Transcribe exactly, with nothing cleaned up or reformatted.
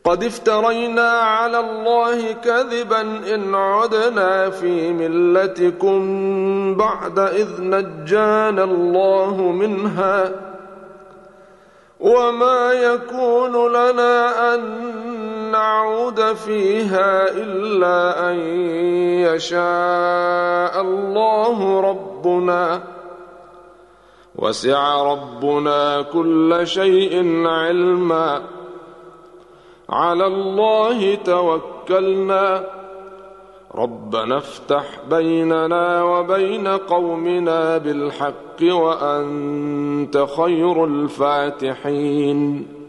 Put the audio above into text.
قد افترينا على الله كذبا إن عدنا في ملتكم بعد إذ نجانا الله منها وما يكون لنا أن نعود فيها إلا أن يشاء الله ربنا وسع ربنا كل شيء علما على الله توكلنا ربنا افتح بيننا وبين قومنا بالحق وأنت خير الفاتحين